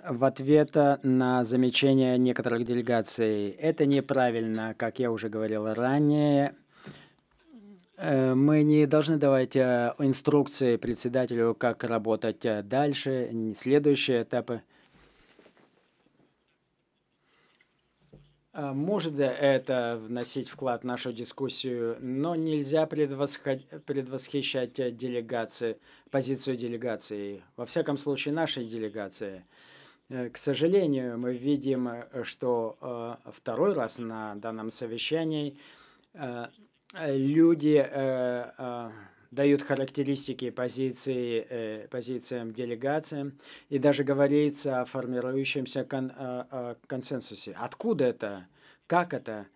В ответ на замечания некоторых делегаций, это неправильно, как я уже говорил ранее. Мы не должны давать инструкции председателю, как работать дальше, следующие этапы. Может это вносить вклад в нашу дискуссию, но нельзя предвосхищать позицию делегации. Во всяком случае, нашей делегации. К сожалению, мы видим, что второй раз на данном совещании люди дают характеристики позициям делегациям, и даже говорится о формирующемся консенсусе. Откуда это? Как это?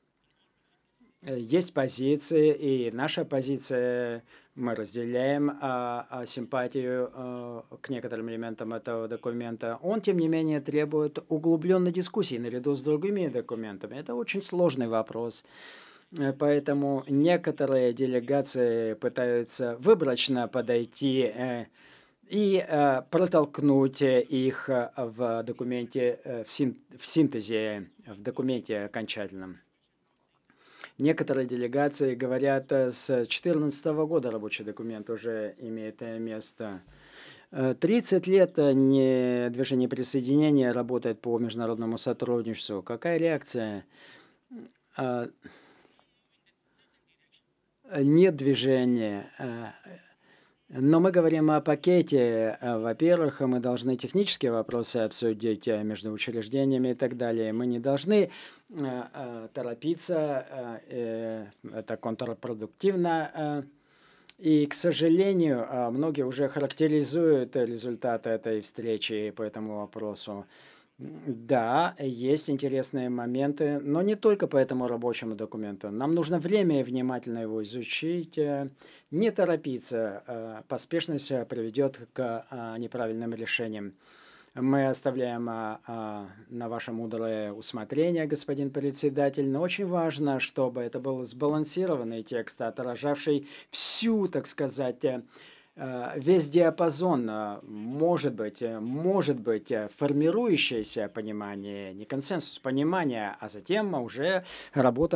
Есть позиции, и наша позиция, мы разделяем симпатию к некоторым элементам этого документа. Он, тем не менее, требует углубленной дискуссии наряду с другими документами. Это очень сложный вопрос. Поэтому некоторые делегации пытаются выборочно подойти и протолкнуть их в документе, в синтезе, в документе окончательном. Некоторые делегации говорят, с 2014 года рабочий документ уже имеет место. 30 лет движение присоединения работает по международному сотрудничеству. Какая реакция? Нет движения. Но мы говорим о пакете. Во-первых, мы должны технические вопросы обсудить между учреждениями и так далее. Мы не должны торопиться, это контрпродуктивно. И, к сожалению, многие уже характеризуют результаты этой встречи по этому вопросу. Да, есть интересные моменты, но не только по этому рабочему документу. Нам нужно время и внимательно его изучить, не торопиться. Поспешность приведет к неправильным решениям. Мы оставляем на ваше мудрое усмотрение, господин председатель, но очень важно, чтобы это был сбалансированный текст, отражавший всю, так сказать, весь диапазон, может быть, формирующееся понимание, не консенсус, понимание, а затем уже работа